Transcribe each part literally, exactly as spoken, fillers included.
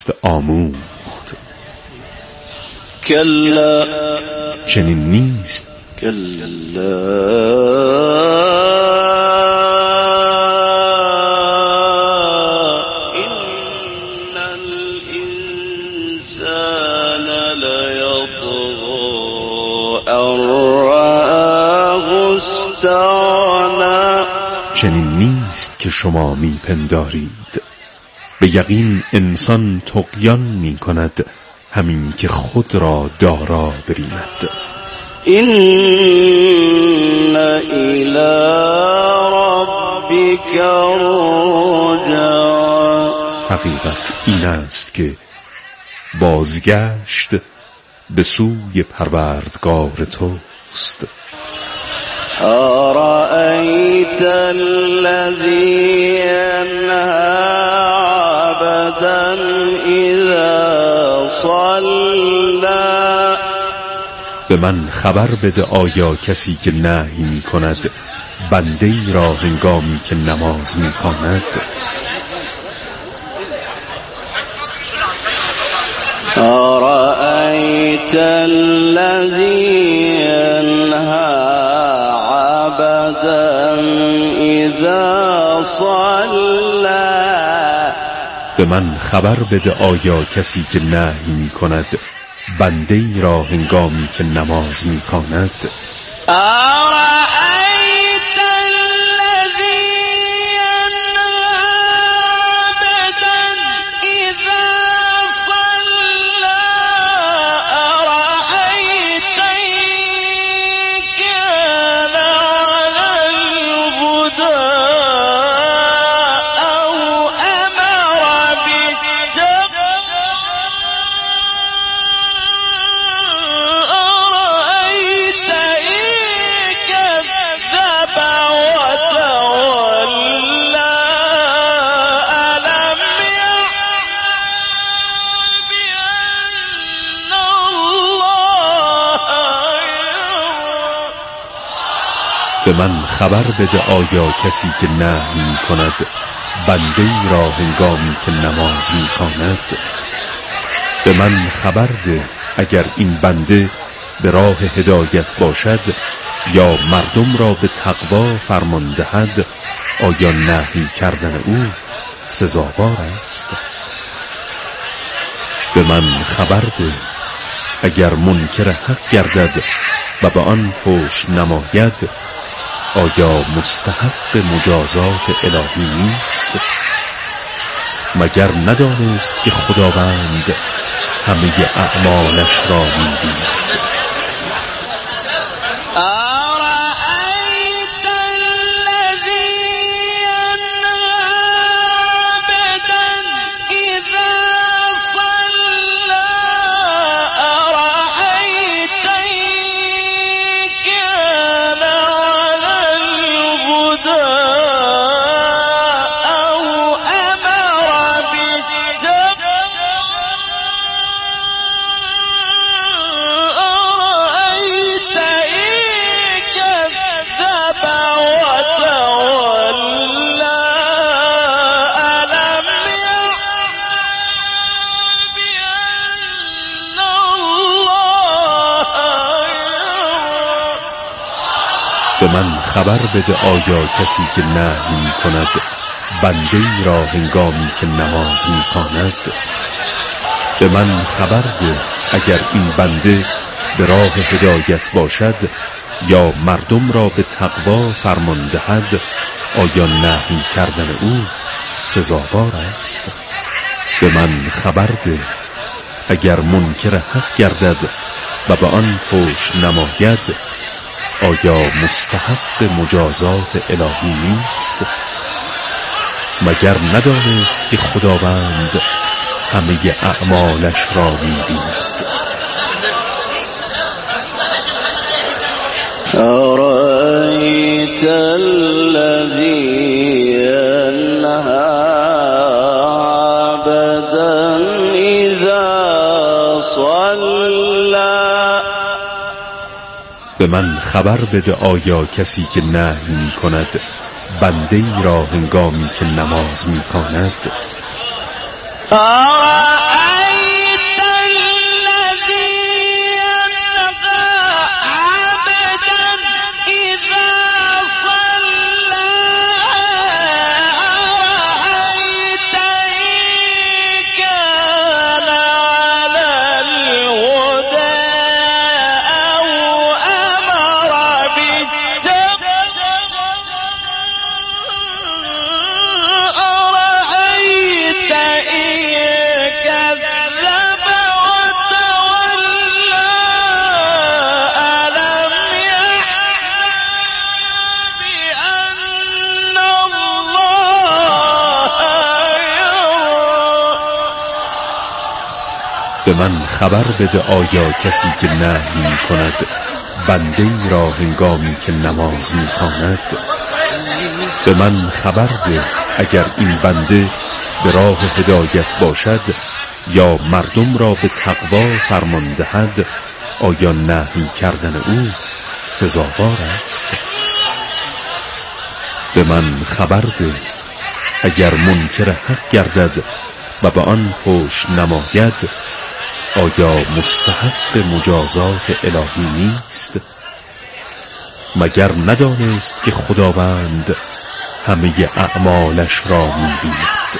آموخت. کلا چنین نیست. کلا این الانسان لیطغی ان رآه استغنی. چنین نیست که شما میپندارید. به یقین انسان طغیان می کند همین که خود را دارا ببیند. این الی ربک رجعا. حقیقت این است که بازگشت به سوی پروردگار توست. أرأيت الذي ينهى عبدا إذا صلى. به من خبر بده آیا کسی که نهی می کند بنده ای را هنگامی که نماز می خواند. أرأيت الذي ينهى عبدا اذا صلى. به من خبر بده آیا کسی که نهی می کند بنده ای را هنگامی که نماز می خواند. به من خبر بده آیا کسی که نهی می کند بنده ای را هنگامی که نماز می خواند. به من خبر ده اگر این بنده به راه هدایت باشد یا مردم را به تقوا فرمان دهد آیا نهی کردن او سزاوار است. به من خبر ده اگر منکر حق گردد و به آن پشت نماید آیا مستحق مجازات الهی نیست. مگر ندانست که خداوند همه اعمالش را می‌بیند. به من خبر بده آیا کسی که نهی می کند بنده ای را هنگامی که نماز می خواند. به من خبر ده اگر این بنده به راه هدایت باشد یا مردم را به تقوا فرمان دهد آیا نهی کردن او سزاوار است. به من خبر ده اگر منکر حق گردد و به آن پشت نماید آیا مستحق مجازات الهی نیست. مگر ندانست که خداوند همه اعمالش را می‌بیند. أرأيت الذي ينهى عبدا إذا صلى. به من خبر بده آیا کسی که نهی می کند بنده ای را هنگامی که نماز می خواند. به من خبر بده آیا کسی که نهی می کند بنده ای را هنگامی که نماز می خواند. به من خبر ده اگر این بنده به راه هدایت باشد یا مردم را به تقوا فرمان دهد، آیا نهی کردن او سزاوار است؟ به من خبر ده اگر منکر حق گردد و به آن پشت نماید، آیا مستحق مجازات الهی نیست؟ مگر ندانست که خداوند همه اعمالش را می‌بیند؟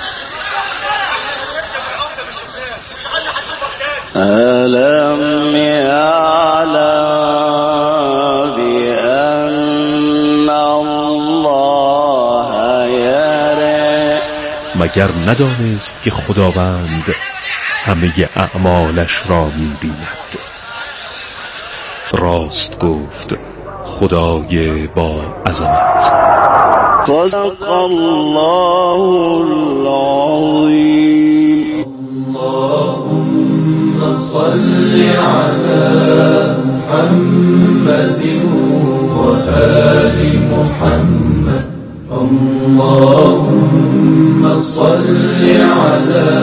ألم يعلم بأن الله يرى. مگر ندانست که خداوند همه اعمالش را می‌بیند؟ راست گفت خدای با عظمت. صدق الله العظیم. اللهم صل على محمد وآل محمد. اللهم صل على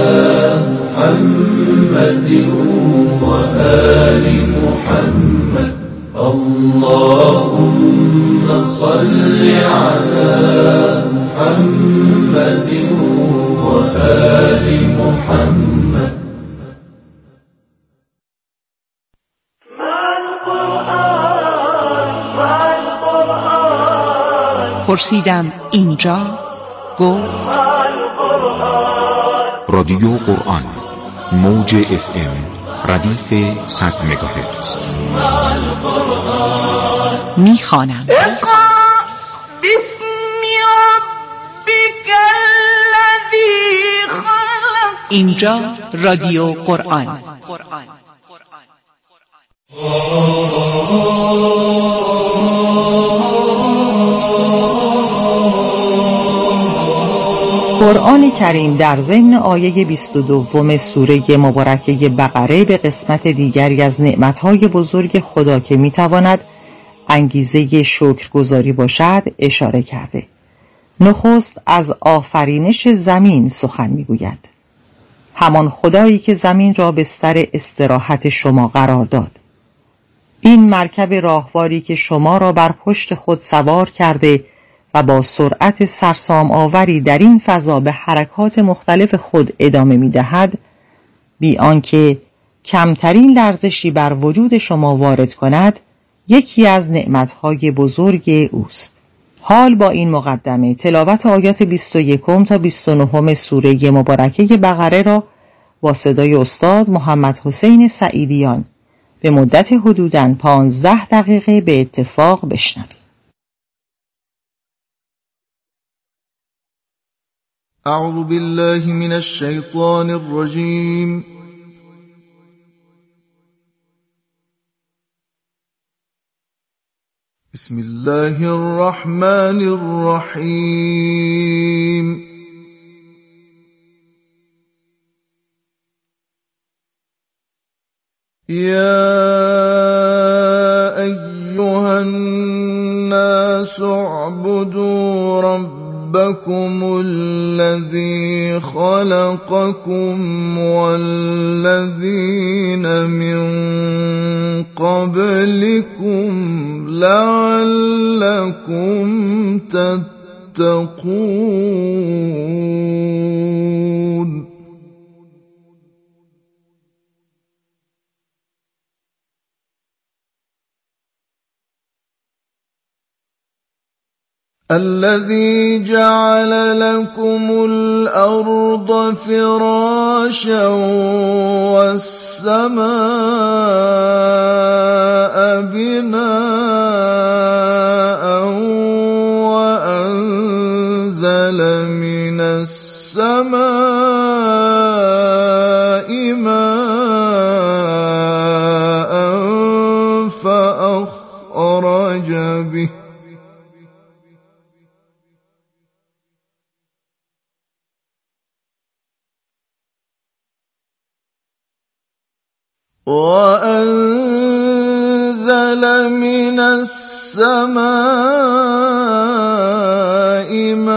محمد وآل محمد. اللهم صل على محمد وآل محمد. پرسیدم اینجا، گفت رادیو قرآن، موج اف ام ردیف صد مگاهرتز. میخوانم. اقرأ باسم ربک الذی خلق. اینجا رادیو قرآن. قرآن کریم در ضمن آیه بیست و دو سوره مبارکه بقره به قسمت دیگری از نعمتهای بزرگ خدا که میتواند انگیزه شکرگزاری باشد اشاره کرده. نخست از آفرینش زمین سخن میگوید. همان خدایی که زمین را بستر استراحت شما قرار داد. این مرکب راهواری که شما را بر پشت خود سوار کرده و با سرعت سرسام آوری در این فضا به حرکات مختلف خود ادامه می دهد، بی آنکه کمترین لرزشی بر وجود شما وارد کند، یکی از نعمتهای بزرگ اوست. حال با این مقدمه تلاوت آیات بیست و یک تا بیست و نه سوره مبارکه بقره را با صدای استاد محمد حسین سعیدیان به مدت حدوداً پانزده دقیقه به اتفاق بشنوید. اعوذ بالله من الشیطان الرجیم. بسم الله الرحمن الرحیم. یا ایها الناس اعبدوا ربكم الذي خلقكم والذين من قبلكم لعلكم تتقون. الذي جعل لكم الأرض فراشا والسماء بناء وأنزل من السماء ماء فأخرج به وأنزل من السماء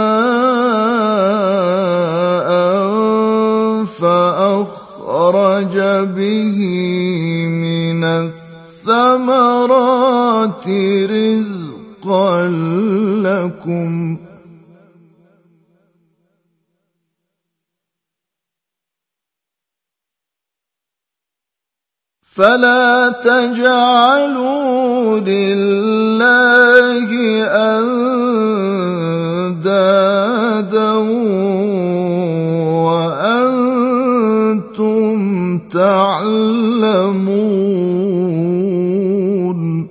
ماء فأخرج به من الثمرات رزقا لكم فلا تجعلوا لله أندادا وأنتم تعلمون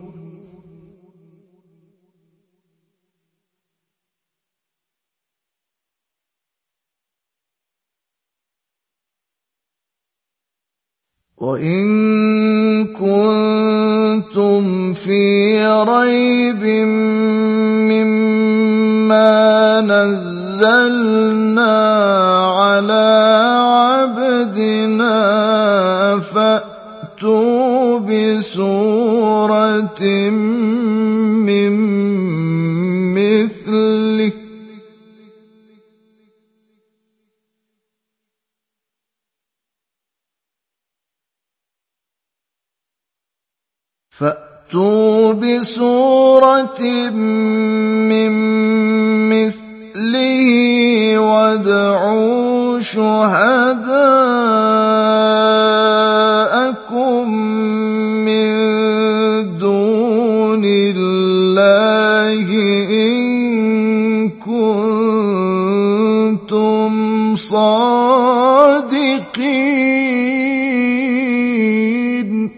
وإن كنتم في ريب مما نزلنا على عبدنا فأتوا بسورة من مثله فأتوا بسورة من مثله وادعوا شهداءكم من دون الله إن كنتم صادقين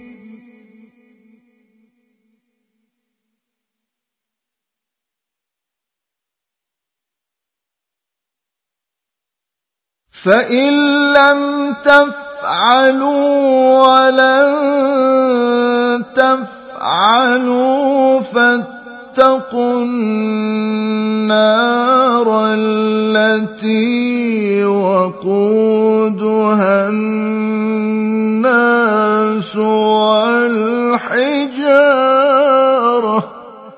فإن لم تفعلوا ولن تفعلوا فاتقوا النار التي وقودها الناس والحجارة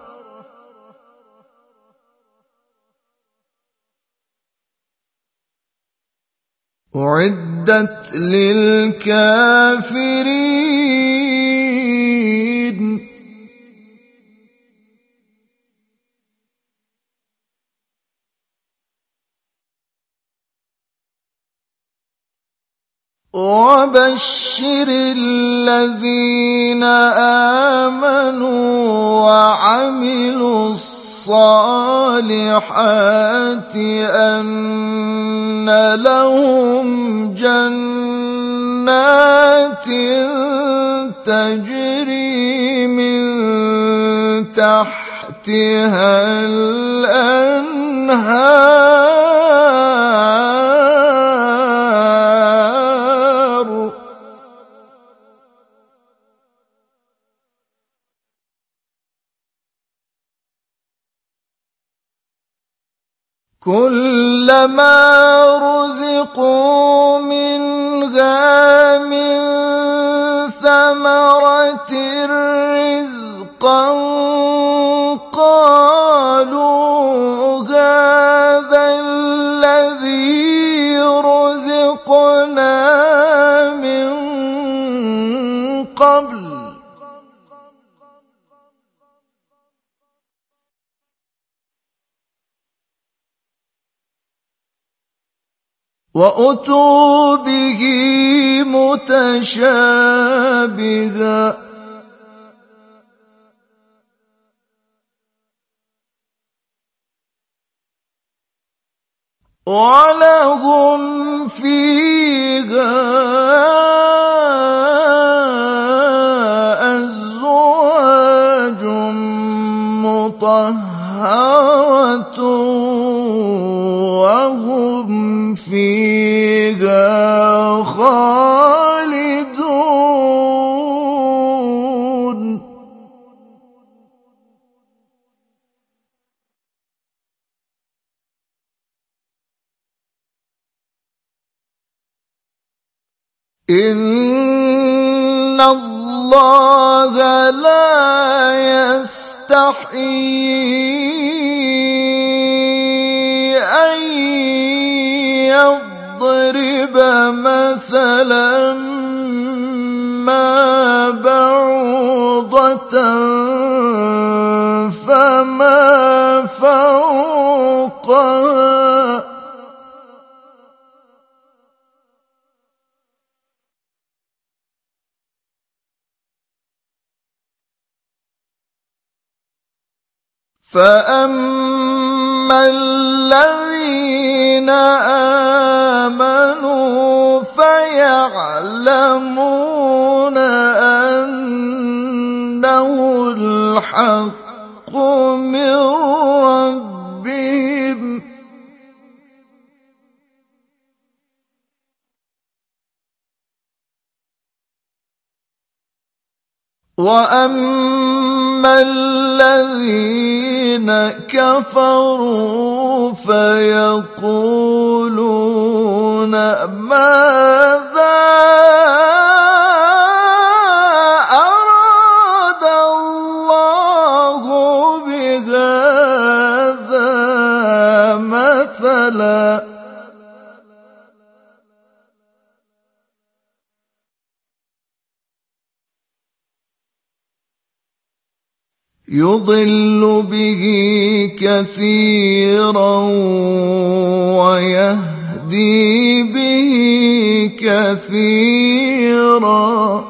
أعدت للكافرين وبشر الذين آمنوا وعملوا الصالحات أن لهم جنات تجري من تحتها الأنهار كلما رزقوا منها من ثمرة رزقا قالوا هذا الذي رزقنا من قبل وأتوا به متشابها ولهم فيها أزواج مطهرة وهم فيها خالدون إن الله لا يستحيي أن يضرب مثلا ما بعوضة فما فوقها فأما الذين آمنوا فيعلمون أنه الحق من ربهم وأما الذين كفروا فيقولون ماذا أراد الله بهذا مثلا يضل به كثيرا ويهدي به كثيرا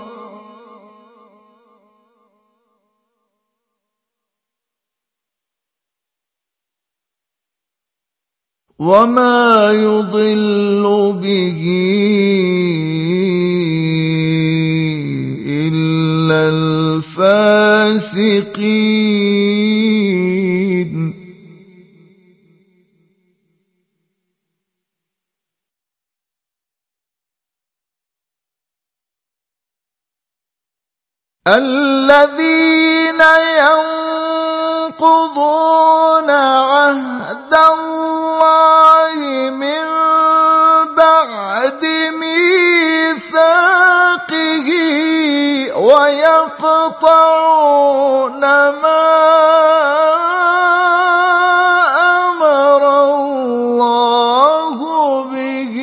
وما يضل به إلا الفاسقين الذين ينقضون عهد الله من بعد ميثاقه ويقطعون ما أمر الله به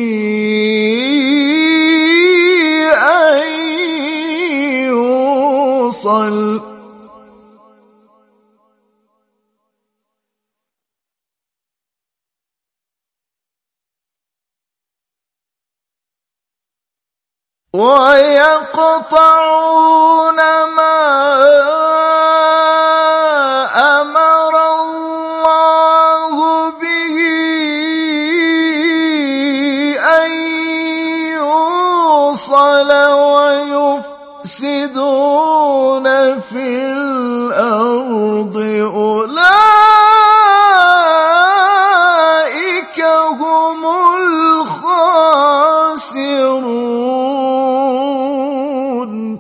أن يوصل ويقطعون ما أمر الله به أن يوصل ويفسدون في الأرض أولئك هم الخاسرون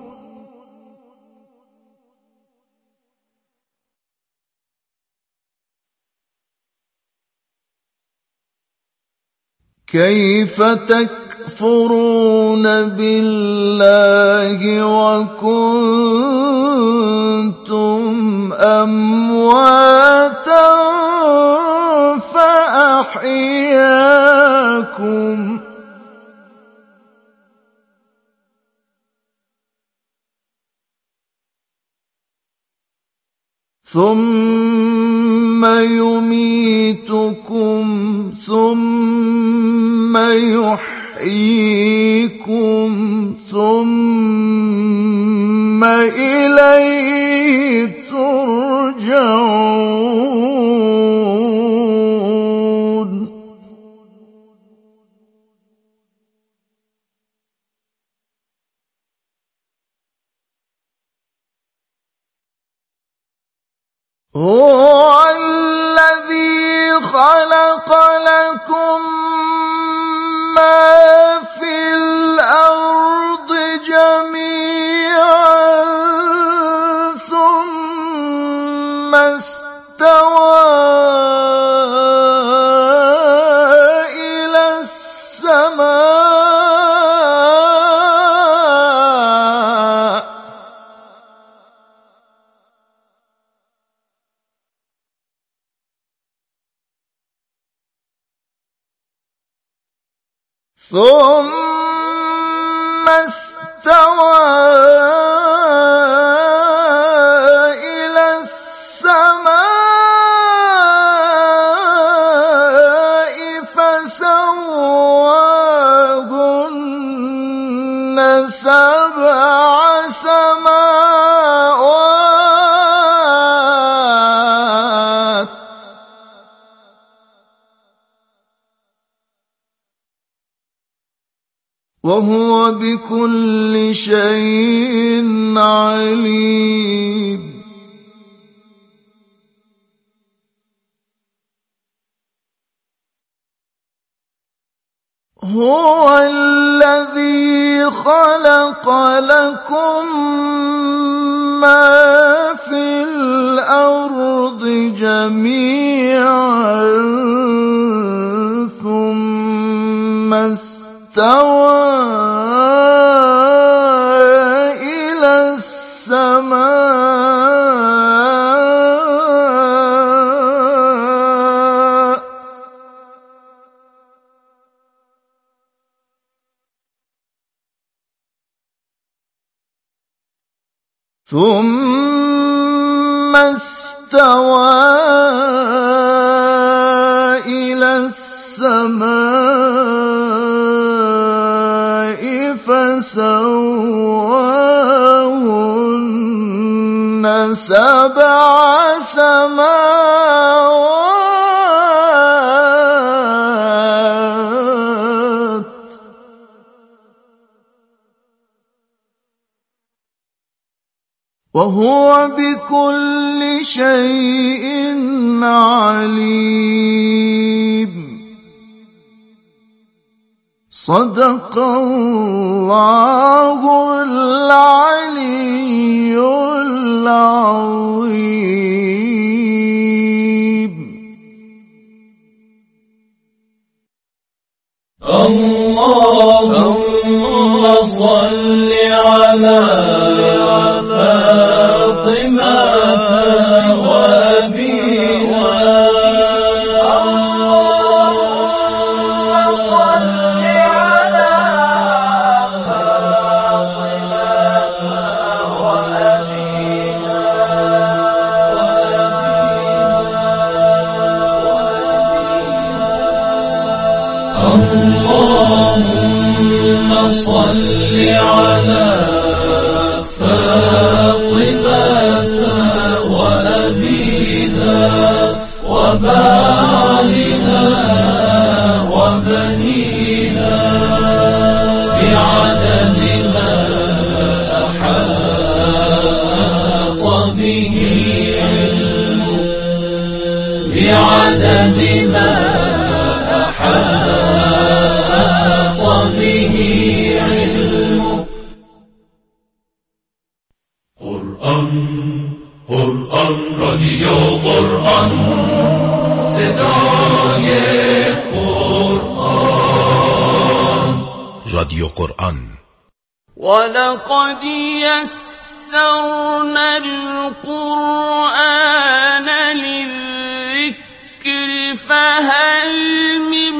كيف تكفرون بالله وكنتم أمواتا فأحياكم ثم يميتكم ثم يحييكم ثم إليه ترجعون هو الذي خلق لكم ما في الأرض جميعا ثم استوى إلى السماء ثم استوى إلى السماء فسواهن سبع سماوات وهو بكل شيء عليم. هو الذي خلق لكم ما في الأرض جميعا ثم استوى إلى السماء ثم استوى إلى السماء فسواهن سبع سماوات وهو بكل شيء عليم. صدق الله العلي العظيم. اللهم صل على فاطمة وأبيها اللهم صل على فاطمة وأبيها وبعلها وبنيها بعدد ما أحاط به علمك بعدد ما أحاط به علمك. قرآن قرآن رادیو قرآن صدای قرآن رادیو قرآن. ولقد يسرنا القرآن للذكر فهل من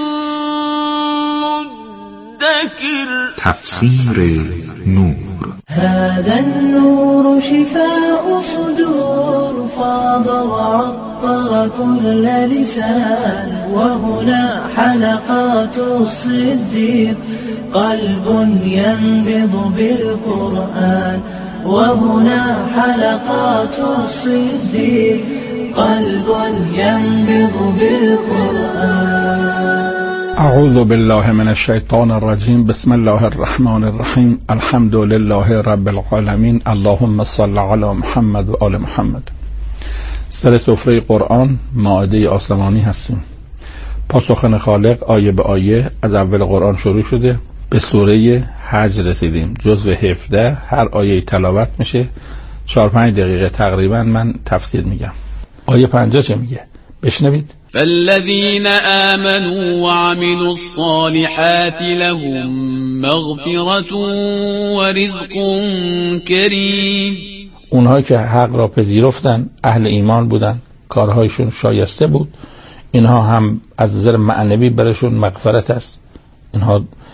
مدكر. تفسیر نور. هذا النور شفاء صدور فاض وعطر كل لسان وهنا حلقات الصديق قلب ينبض بالقرآن وهنا حلقات الصديق قلب ينبض بالقرآن. اعوذ بالله من الشیطان الرجیم. بسم الله الرحمن الرحیم. الحمد لله رب العالمین. اللهم صل علی محمد و آل محمد. سر سفره قرآن مائده آسمانی هستیم. پاسخن خالق آیه به آیه از اول قرآن شروع شده. به سوره حج رسیدیم. جزو هفده. هر آیه تلاوت میشه. چهار پنج دقیقه تقریبا من تفسیر میگم. آیه پنجاه چه میگه؟ بشنوید. فالذين آمنوا وعملوا الصالحات لهم مغفرة ورزق كريم. اونهایی که حق را پذیرفتن، اهل ایمان بودن، کارهایشون شایسته بود، اینها هم از نظر معنوی برشون مغفرت است. اینها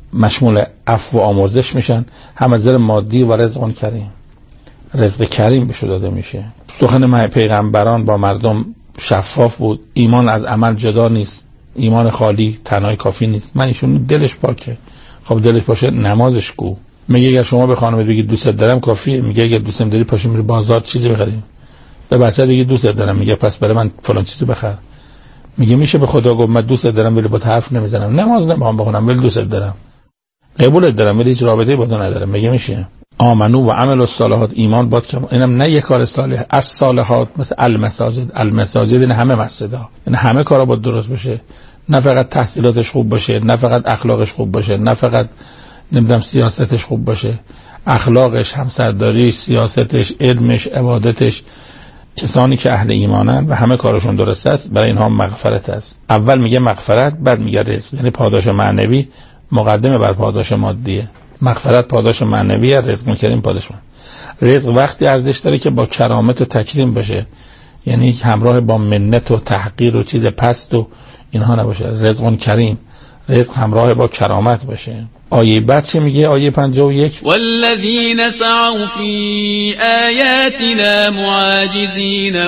مشمول عفو و آمرزش میشن، هم از نظر مادی و رزق کریم، رزق کریم بهش داده میشه. سخن پیغمبران با مردم شفاف بود. ایمان از عمل جدا نیست، ایمان خالی تنهایی کافی نیست. من ایشون دلش پاکه، خب دلش باشه نمازش کو. میگه اگر شما به خانم بگید دوست دارم کافیه. میگه اگر دوستم داری پاشو میری بازار چیزی بخریم. به بچه بگید دوست دارم، میگه پس برای من فلان چیزی بخر. میگه میشه به خدا گفت من دوست دارم ولی با حرف نمیزنم، نماز نمیخوام بخونم ولی دوست دارم، قبولت دارم ولی هیچ رابطه‌ای با تو ندارم. میگه میشه. آمنو و عمل الصالحات، ایمان با شما، اینم نه یک کار صالح، از صالحات مثل المساجد. المساجد این همه مسجدها، یعنی همه کارا با درست بشه، نه فقط تحصیلاتش خوب باشه، نه فقط اخلاقش خوب باشه، نه فقط نمیدونم سیاستش خوب باشه، اخلاقش، همسرداریش، سیاستش، علمش، عبادتش. کسانی که اهل ایمانن و همه کارشون درست است، برای اینها مغفرت است. اول میگه مغفرت، بعد میگه رزق. یعنی پاداش معنوی مقدمه بر پاداش مادیه. مغفرت پاداش معنویه، رزق کریم پاداش معنوی. رزق وقتی ارزش داره که با کرامت و تکریم باشه، یعنی همراه با منت و تحقیر و چیز پست و اینها نباشه. رزق کریم، رزق همراه با کرامت باشه. آیه بعد چه میگه؟ آیه پنجاه و یک والذین سعوا فی آیاتنا معاجزین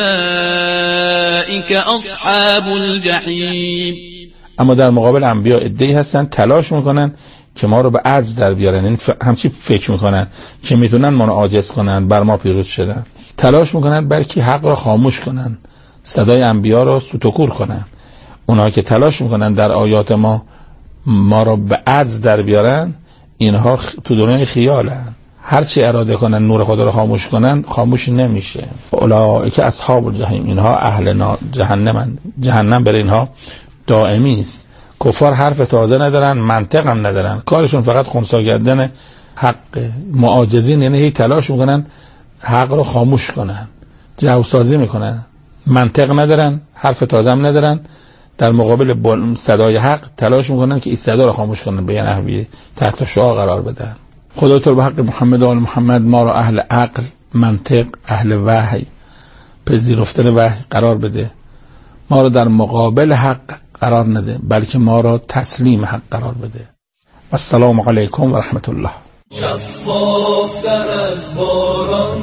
اولئک اصحاب الجحیم. اما در مقابل انبیا عده‌ای هستن تلاش میکنن که ما رو به عجز در بیارن، این ف... همچی فکر میکنن که میتونن ما رو عاجز کنن، بر ما پیروز شدن. تلاش میکنن بلکه حق را خاموش کنن، صدای انبیا رو سوتوکور کنن. اونها که تلاش میکنن در آیات ما ما رو به عجز در بیارن، اینها خ... تو دنیای خیالن. هر چی اراده کنن نور خدا رو خاموش کنن، خاموش نمیشه. اولئک اصحاب الجحیم، اینها اهل نا... جهنمن. جهنم برای اینها دائمی است. کفار حرف تازه ندارن، منطق هم ندارن، کارشون فقط خنثی کردن حق. معاجزین یعنی هی تلاش میکنن حق رو خاموش کنن، جوسازی میکنن، منطق ندارن، حرف تازه هم ندارن. در مقابل صدای حق تلاش میکنن که این صدا رو خاموش کنن، به یه نحوی تحت شعاع قرار بدن. خدا تو به حق محمد و آل محمد ما رو اهل عقل، منطق، اهل وحی، پذیرفتن وحی قرار بده. ما رو در مقابل حق قرار نده، بلکه ما را تسلیم حق قرار بده. السلام علیکم و رحمت الله. شفافتر از باران،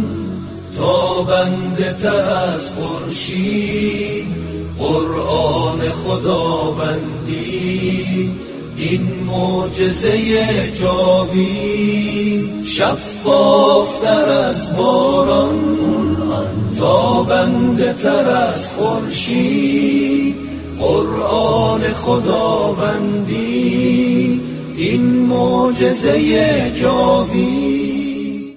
تابنده تر از خورشید، قرآن خداوندی این معجزه جاوید. شفافتر از باران، تابنده تر از خورشید، قرآن خداوندی این معجزه جاوید.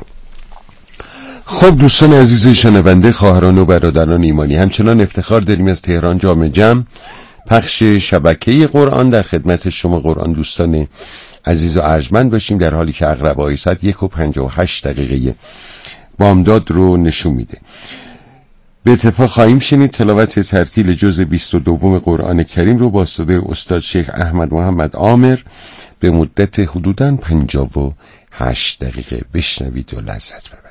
خب دوستان عزیز شنونده، خواهران و برادران ایمانی، همچنان افتخار داریم از تهران جامع جمع پخش شبکه قرآن در خدمت شما قرآن دوستان عزیز و ارجمند باشیم، در حالی که عقربای ساعت یک و پنجاه و هشت دقیقه بامداد رو نشون میده. به اتفاق خواهیم شنید تلاوت ترتیل جزء بیست و دو قرآن کریم رو با صدای استاد شیخ احمد محمد عامر به مدت حدوداً پنجاه و هشت دقیقه بشنوید و لذت ببرید.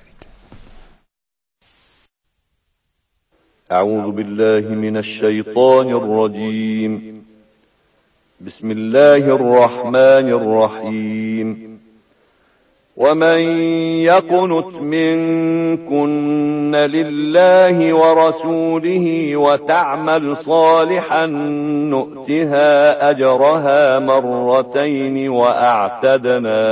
اعوذ بالله من الشیطان الرجیم. بسم الله الرحمن الرحیم. ومن يقنت منكن لله ورسوله وتعمل صالحا نؤتها أجرها مرتين وأعتدنا